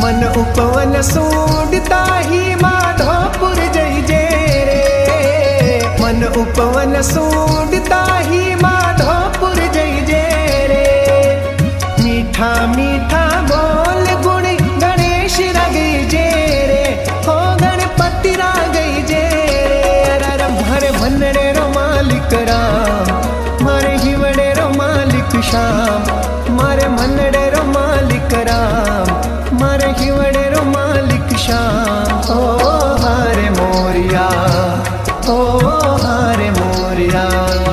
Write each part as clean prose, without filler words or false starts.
मन उपवन सूंडता ही माधोपुर जय जय रे। मन उपवन सूंडता ही माधोपुर जय जय रे। मीठा मीठा बोल गुण गणेश रगई जय रे। हो गणपति रागई जय रे। अररम हरे भनरे रो मालिक राम, मारे हिवड़े रो मालिक श्याम। मारे मनड़े रो मालिक राम, मारे हिवड़े रो मालिक श्याम। ओ हरे मोरिया, ओ हरे मोरिया।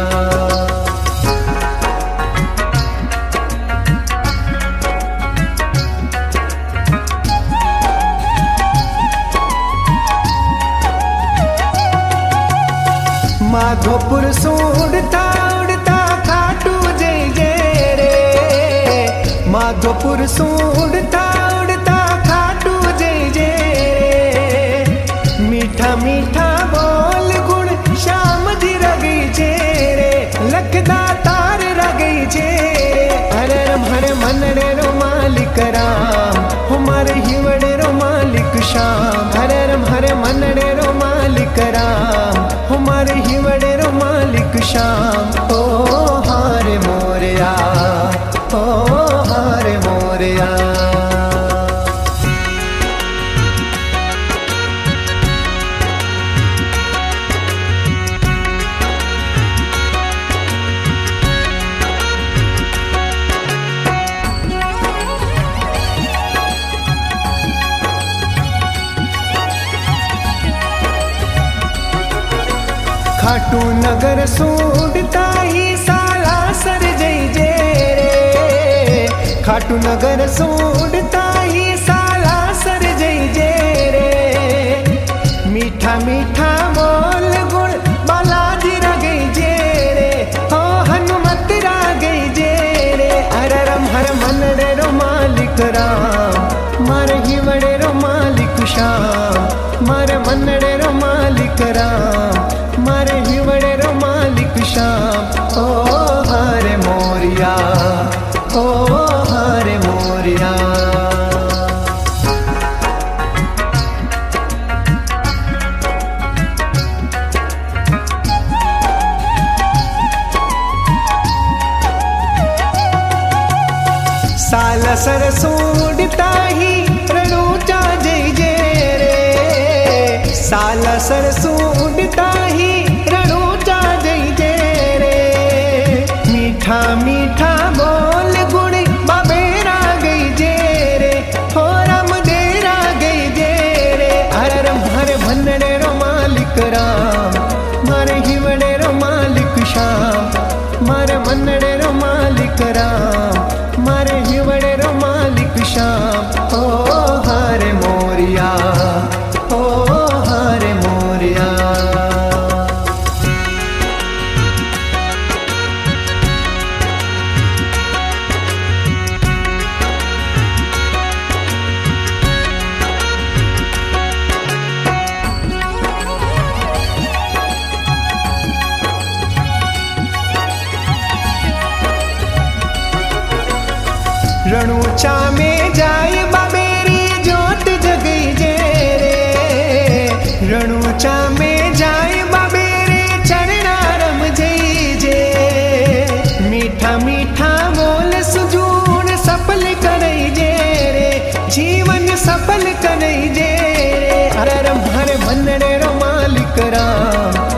माधोपुर सूंडता उड़ता खाटू जय जय रे। माधोपुर सूंडता उड़ता खाटू जय जय रे। मीठा मीठा बोल गुण श्याम जी रगई जय रे। लखदा तार रगई जय रे। हरे रम हरे मनड़े रो मालिक राम, हमारे हिवड़े रो मालिक श्याम। हरे रम हरे मनड़े रो मालिक राम, हमारे हिवड़े रो मालिक श्याम। ओ हारे मोरिया, ओ हारे मोरिया। खाटू नगर सूंडता ही सालासर जय जय रे। खाटू नगर सूंडता ही सालासर जय जय रे। मीठा मीठा बोल गुण बालाजी रगई जय रे। हो हनुमत रागई जय रे। अररम हर मनड़े रो मालिक राम, मारे हिवड़े रो मालिक श्याम। मारे मनड़े रो मालिक राम, मारे हिवड़े रो मालिक श्याम। ओ हरे मोरिया, ओ हरे मोरिया। सालसर सूंडता ही रणूचा जय जय रे। सालसर सूंडता ही रणूचा जय जय रे। मीठा मीठा बोल गुण बाबेरा गई जय रे। हो राम देरा गई जय रे। हररम हरे भनड़े रो मालिक राम, मारे हिवड़े रो मालिक श्याम। मारे मनड़े रो मालिक राम, मारे हिवड़े रो मालिक श्याम। ओ हरे मोरिया, ओ हरे मोरिया। रणूचा में जाए बाबेरी जोत जगई जय रे। रणूचा में जाए बाबेरे चरणारम जय जय। मीठा मीठा बोल सुजून सफल करई जय रे। जीवन सफल करई जय रे। हररम हरे मनड़े रो मालिक राम,